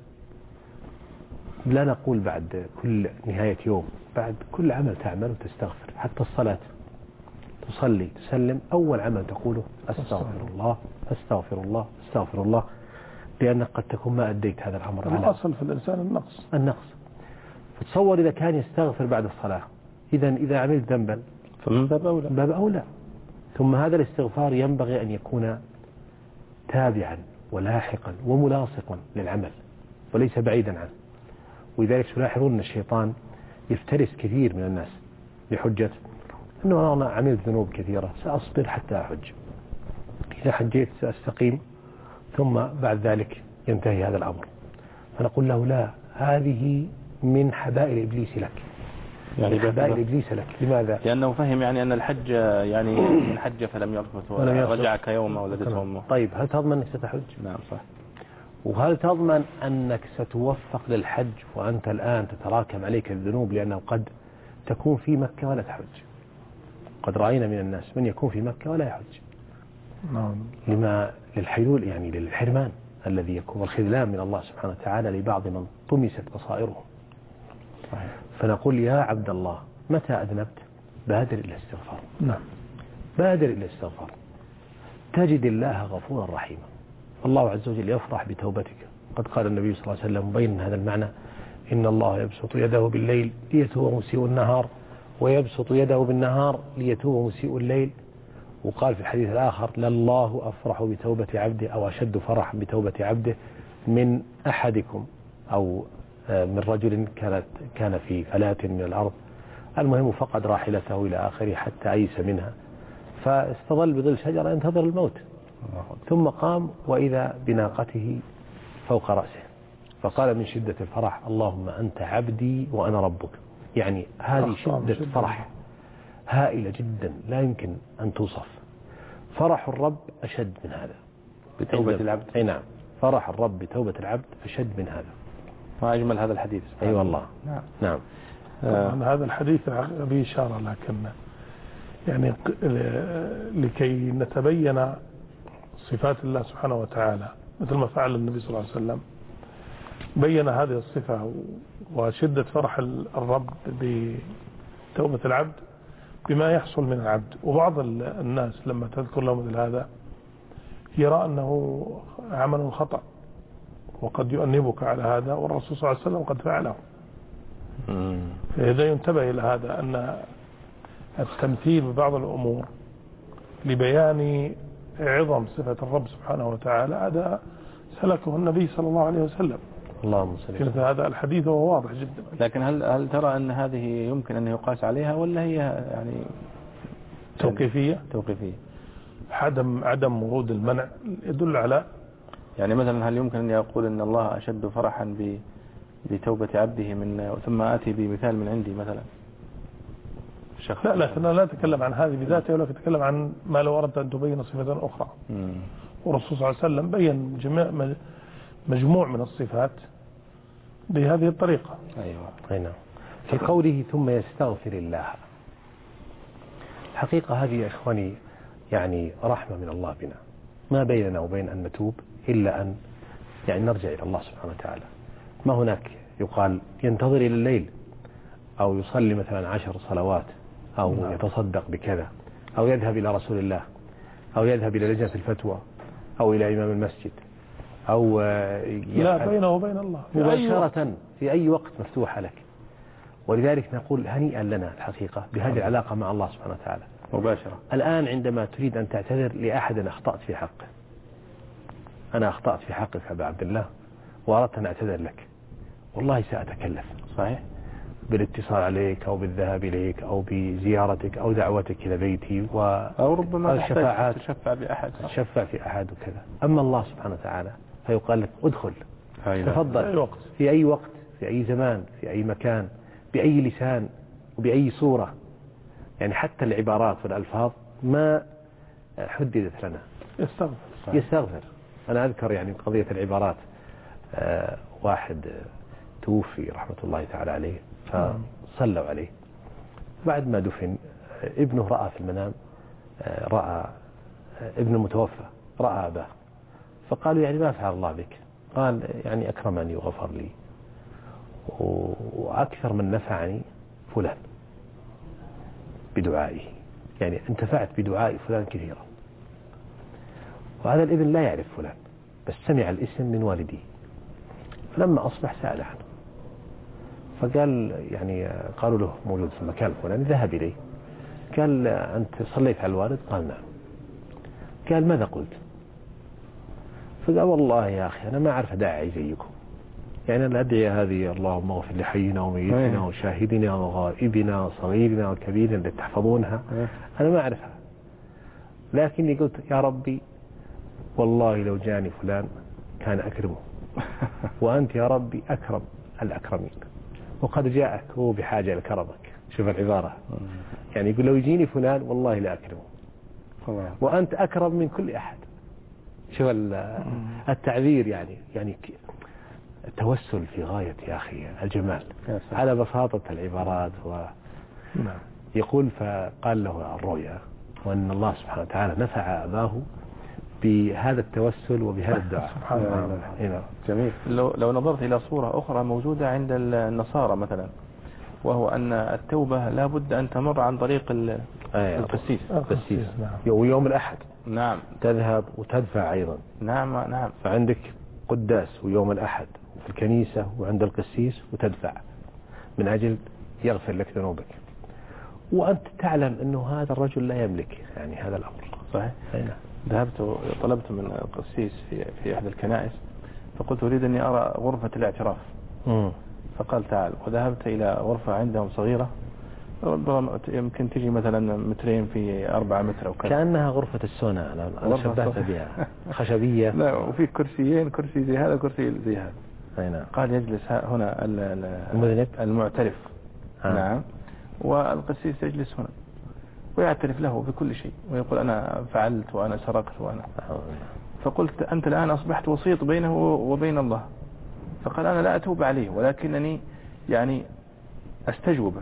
Speaker 3: لا نقول بعد كل نهاية يوم بعد كل عمل تعمله تستغفر. حتى الصلاة تصلي تسلم أول عمل تقوله أستغفر الله أستغفر الله أستغفر الله لأنك قد تكون ما أديت هذا الأمر.
Speaker 4: الأصل في الإنسان
Speaker 3: النقص. فتصور إذا كان يستغفر بعد الصلاة إذا عملت ذنبا
Speaker 2: فمن باب
Speaker 3: أولى. ثم هذا الاستغفار ينبغي أن يكون تابعا ولاحقا وملاصقا للعمل وليس بعيدا عنه. ولذلك تلاحظون أن الشيطان يفترس كثير من الناس بحجة أنه أنا عملت ذنوب كثيرة سأصبر حتى أحج إذا حجيت سأستقيم ثم بعد ذلك ينتهي هذا الأمر. فنقول له لا هذه من حبائل إبليس لك، يعني حبائل إبليس لك. لماذا؟
Speaker 2: لأنه فهم يعني أن الحج يعني من حج فلم يرفث ورجعك يوم ولدته أمه.
Speaker 3: طيب هل تضمن أنك ستحج؟
Speaker 2: نعم صح.
Speaker 3: وهل تضمن أنك ستوفق للحج وأنت الآن تتراكم عليك الذنوب، لأنه قد تكون في مكة ولا تحج؟ قد رأينا من الناس من يكون في مكة ولا يحج.
Speaker 4: نعم.
Speaker 3: لما للحلول يعني للحرمان الذي يكون والخذلان من الله سبحانه وتعالى لبعض من طمست بصائرهم.
Speaker 2: صحيح.
Speaker 3: فنقول يا عبد الله متى أذنبت بادر إلى الاستغفار.
Speaker 4: نعم.
Speaker 3: بادر إلى الاستغفار تجد الله غفورا رحيما. الله عز وجل يفرح بتوبتك. قد قال النبي صلى الله عليه وسلم مبين هذا المعنى: إن الله يبسط يده بالليل ليتوب مسيء النهار ويبسط يده بالنهار ليتوب مسيء الليل. وقال في الحديث الآخر: لله أفرح بتوبة عبده أو أشد فرحا بتوبة عبده من أحدكم، أو من رجل كان في فلاة من الأرض، المهم فقد راحلته إلى آخره حتى أيس منها فاستظل بظل شجرة ينتظر الموت، ثم قام وإذا بناقته فوق رأسه فقال من شدة الفرح: اللهم أنت عبدي وأنا ربك. يعني هذه شدة فرح هائلة جدا لا يمكن أن توصف. فرح الرب أشد من هذا
Speaker 2: بتوبة العبد.
Speaker 3: أي نعم، فرح الرب بتوبة العبد أشد من هذا.
Speaker 2: ما أجمل هذا الحديث.
Speaker 3: أي والله.
Speaker 2: نعم.
Speaker 3: نعم.
Speaker 4: هذا الحديث به إشارة، لكن يعني لكي نتبين صفات الله سبحانه وتعالى مثل ما فعل النبي صلى الله عليه وسلم، بين هذه الصفة وشدة فرح الرب بتوبة العبد بما يحصل من العبد. وبعض الناس لما تذكر له مثل هذا يرى أنه عمل خطأ وقد يؤنبك على هذا، والرسول صلى الله عليه وسلم قد فعله. فإذا ينتبه إلى هذا أن التمثيل ببعض الأمور لبيان عظم صفة الرب سبحانه وتعالى هذا سلكه النبي صلى الله عليه وسلم.
Speaker 3: اللهم صل على
Speaker 4: سيدنا. هذا الحديث هو واضح جدا.
Speaker 2: لكن هل ترى أن هذه يمكن أن يقاس عليها ولا هي يعني
Speaker 4: توقيفية؟
Speaker 2: توقيفية.
Speaker 4: عدم ورود المنع يدل على،
Speaker 2: يعني مثلا هل يمكن أن يقول أن الله أشد فرحا بتوبة عبده من ثم آتي بمثال من عندي مثلا؟
Speaker 4: لا لكن لا أتكلم عن هذه بذاتها، ولكن أتكلم عن ما لو أردت أن تبين صفة أخرى. والرسول صلى الله عليه وسلم بين مجموع من الصفات بهذه الطريقة.
Speaker 3: أيوة. نعم. في قوله ثم يستغفر الله، الحقيقة هذه يا إخواني يعني رحمة من الله بنا، ما بيننا وبين أن نتوب إلا أن يعني نرجع إلى الله سبحانه وتعالى. ما هناك يقال ينتظر إلى الليل أو يصلي مثلا 10 صلوات أو يتصدق بكذا أو يذهب إلى رسول الله أو يذهب إلى لجنة الفتوى أو إلى إمام المسجد أو
Speaker 4: لا، بينه وبين الله
Speaker 3: مباشرة في أي وقت مفتوحة لك. ولذلك نقول هنيئا لنا الحقيقة بهذه العلاقة مع الله سبحانه وتعالى
Speaker 2: مباشرة.
Speaker 3: الآن عندما تريد أن تعتذر لأحد أخطأت في حقه، أنا أخطأت في حقك أبا عبد الله وأردت أن أعتذر لك، والله سأتكلف صحيح بالاتصال عليك أو بالذهاب إليك أو بزيارتك أو دعوتك إلى بيتي
Speaker 2: أو ربما
Speaker 3: الشفاعات
Speaker 2: تشفع بأحد،
Speaker 3: تشفع في أحد وكذا. أما الله سبحانه وتعالى فيقال لك ادخل تفضل في أي وقت في أي زمان في أي مكان بأي لسان وبأي صورة. يعني حتى العبارات والألفاظ ما حددت لنا. يستغفر. أنا أذكر يعني قضية العبارات، واحد توفي رحمة الله تعالى عليه فصلوا عليه، بعد ما دفن ابنه رأى في المنام، رأى ابن المتوفى رأى أباه، فقالوا يعني ما فعل الله بك؟ قال يعني أكرمني وغفر لي، وأكثر من نفعني فلان بدعائه، يعني انتفعت بدعاء فلان كثيرا. وهذا الابن لا يعرف فلان بس سمع الاسم من والديه، فلما أصبح سأل عنه فقال يعني قالوا له موجود في المكان الفلاني، ذهب إليه قال أنت صليت على الوالد؟ قال نعم. قال ماذا قلت؟ فقال والله يا أخي أنا ما أعرف أدعي زيكم، يعني الأدعية هذه اللهم اغفر لحينا وميتنا وشاهدنا وغائبنا وصغيرنا وكبيرنا اللي تحفظونها أنا ما أعرفها، لكني قلت يا ربي والله لو جاني فلان كان أكرمه، وأنت يا ربي أكرم الأكرمين. وقد جاءك هو بحاجة لكرمك. شوف العبارة، يعني يقول لو يجيني فلان والله لا أكرمه وأنت أكرم من كل أحد. شوف التعبير، يعني التوسل في غاية يا أخي الجمال على بساطة العبارات. يقول فقال له الرؤيا وأن الله سبحانه وتعالى نفع أباه بهذا التوسل وبهذا الدعاء.
Speaker 2: سبحان الله. جميل. لو نظرت إلى صورة أخرى موجودة عند النصارى مثلا، وهو أن التوبة لا بد أن تمر عن طريق القسيس.
Speaker 3: ويوم الأحد
Speaker 2: نعم
Speaker 3: تذهب وتدفع أيضا.
Speaker 2: نعم.
Speaker 3: فعندك قداس ويوم الأحد وفي الكنيسة وعند القسيس وتدفع من أجل يغفر لك ذنوبك، وأنت تعلم أنه هذا الرجل لا يملك يعني هذا الأمر.
Speaker 2: صحيح. ذهبت وطلبت من القسيس في إحدى الكنائس، فقلت أريد أني أرى غرفة الاعتراف. فقال تعال، وذهبت إلى غرفة عندهم صغيرة يمكن تجي مثلا مترين في 4 متر أو كذا،
Speaker 3: كأنها غرفة السونا. أنا شبهت بها خشبية.
Speaker 2: لا، وفي كرسيين، كرسي زي هذا وكرسي زي هذا.
Speaker 3: نعم.
Speaker 2: قال يجلس هنا
Speaker 3: المذنب
Speaker 2: المعترف. نعم. والقسيس يجلس هنا ويعترف له بكل شيء ويقول أنا فعلت وأنا سرقت وأنا. فقلت أنت الآن أصبحت وسيط بينه وبين الله. فقال أنا لا أتوب عليه ولكنني يعني أستجوبه،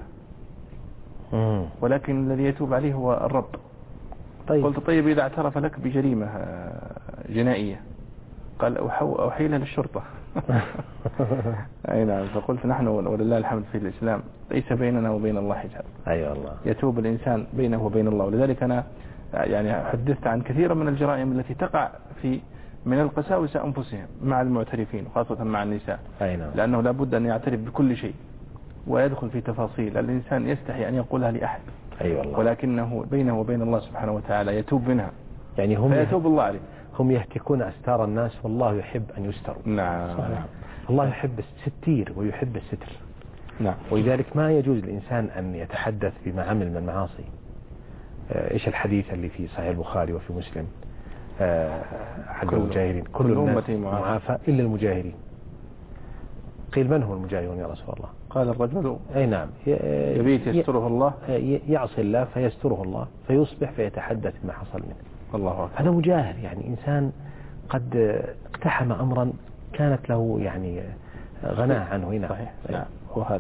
Speaker 2: ولكن الذي يتوب عليه هو الرب. قلت طيب إذا اعترف لك بجريمة جنائية؟ قال أحيلها للشرطة. أي نعم. فقلت نحن ولله الحمد في الإسلام ليس بيننا وبين الله حجاب.
Speaker 3: أي والله.
Speaker 2: يتوب الإنسان بينه وبين الله. ولذلك أنا يعني حدثت عن كثير من الجرائم التي تقع من القساوسة أنفسهم مع المعترفين وخاصة مع النساء.
Speaker 3: أي نعم.
Speaker 2: لأنه لابد أن يعترف بكل شيء ويدخل في تفاصيل الإنسان يستحي أن يقولها لأحد.
Speaker 3: أي والله.
Speaker 2: ولكنه بينه وبين الله سبحانه وتعالى يتوب منها،
Speaker 3: يعني
Speaker 2: فيتوب الله عليه.
Speaker 3: هم يهتكون أستار الناس والله يحب أن يستروا.
Speaker 2: نعم.
Speaker 3: الله يحب الستير ويحب الستر.
Speaker 2: نعم.
Speaker 3: ولذلك ما يجوز للإنسان أن يتحدث بما عمل من المعاصي. إيش الحديث اللي في صحيح البخاري وفي مسلم حق المجاهرين كل الناس معافى إلا المجاهرين. قيل من هم المجاهرون يا رسول الله؟
Speaker 2: قال الرجل
Speaker 3: أي نعم
Speaker 2: يبيت يستره الله،
Speaker 3: يعصي الله فيستره الله فيصبح فيتحدث ما حصل منه.
Speaker 2: الله أكبر.
Speaker 3: هذا مجاهر، يعني إنسان قد اقتحم أمرا كانت له يعني غناه عنه هنا.
Speaker 2: صحيح. نعم. وهذا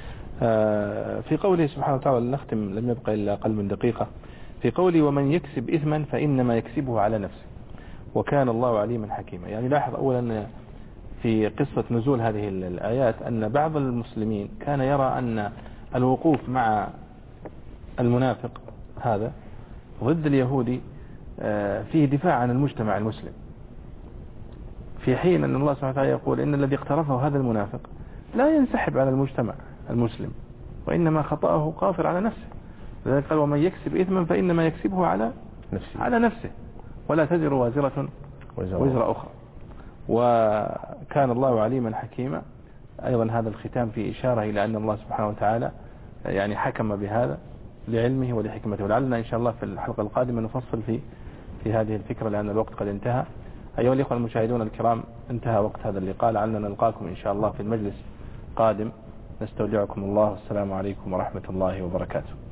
Speaker 2: في قوله سبحانه وتعالى، نختم لم يبقى إلا أقل من دقيقة، في قوله ومن يكسب إثما فإنما يكسبه على نفسه وكان الله عليما حكيما. يعني لاحظ أولا في قصة نزول هذه الآيات أن بعض المسلمين كان يرى أن الوقوف مع المنافق هذا ضد اليهودي فيه دفاع عن المجتمع المسلم، في حين أن الله سبحانه وتعالى يقول إن الذي اقترفه هذا المنافق لا ينسحب على المجتمع المسلم وإنما خطأه قاصر على نفسه. لذلك قال ومن يكسب إثما فإنما يكسبه على نفسه ولا تزر وازرة وزر أخرى وكان الله عليما حكيما. أيضا هذا الختام في إشارة إلى أن الله سبحانه وتعالى يعني حكم بهذا لعلمه ولحكمته. ولعلنا إن شاء الله في الحلقة القادمة نفصل في هذه الفكرة لأن الوقت قد انتهى. أيها الإخوة المشاهدون الكرام، انتهى وقت هذا اللقاء. لعلنا نلقاكم إن شاء الله في المجلس قادم. نستودعكم الله والسلام عليكم ورحمة الله وبركاته.